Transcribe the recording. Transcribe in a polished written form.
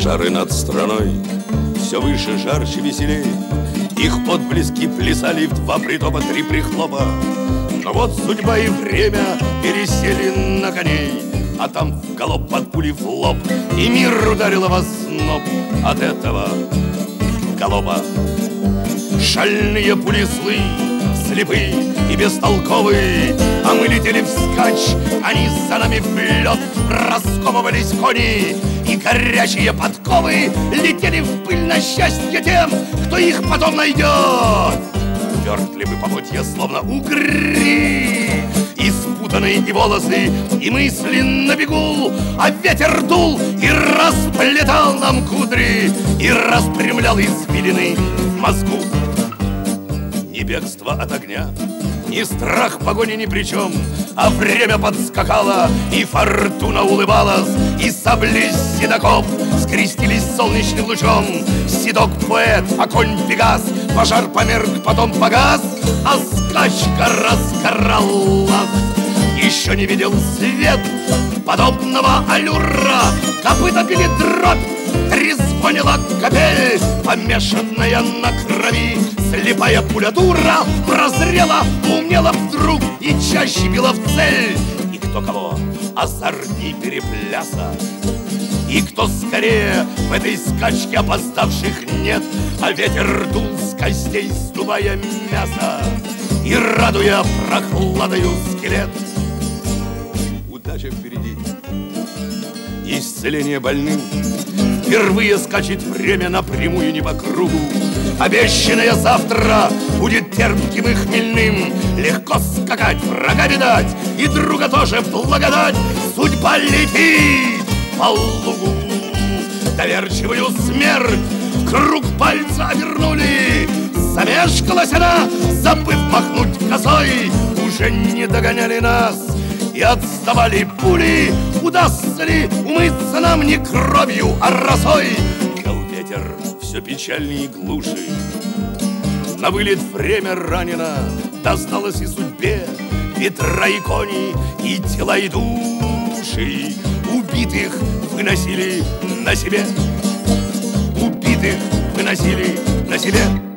Пожары над страной все выше, жарче, веселей. Их отблески плясали в два притопа, три прихлопа. Но вот судьба и время пересели на коней, а там в галоп под пули в лоб, и мир ударило в озноб от этого галопа. Шальные пули злы, слепы и бестолковые, а мы летели вскачь, они за нами в лед. Расковывались кони, и горячие подковы летели в пыль на счастье тем, кто их потом найдет. Вертли бы поводья, словно угри, и спутанные и волосы, и мысли на бегу, а ветер дул и расплетал нам кудри, и распрямлял извилины в мозгу. Ни бегство от огня, ни страх погони ни при чем, а время подскакало, и фортуна улыбалась, и сабли седоков скрестились солнечным лучом. Седок поэт, а конь пегас, пожар померк, потом погас, а скачка разгоралась. Еще не видел свет подобного аллюра, копыта били дробь, трезвонила капель, помешанная на крови. Слепая пуля дура прозрела, умнела вдруг и чаще била в цель. И кто кого озорней перепляса, и кто скорее в этой скачке опоздавших нет, а ветер дул с костей, сдувая мясо и радуя прохладою скелет. Удача впереди, исцеление больным. Впервые скачет время напрямую, не по кругу. Обещанное завтра будет терпким и хмельным. Легко скакать, врага видать, и друга тоже благодать. Судьба летит по лугу. Доверчивую смерть в круг пальца обернули. Замешкалась она, забыв махнуть косой. Уже не догоняли нас и отставали пули. Удастся ли умыться нам не кровью, а росой? Гул ветер все печальнее и глуши. На вылет время ранено, досталось и судьбе. Ветра и кони, и тела, и души. Убитых выносили на себе. Убитых выносили на себе.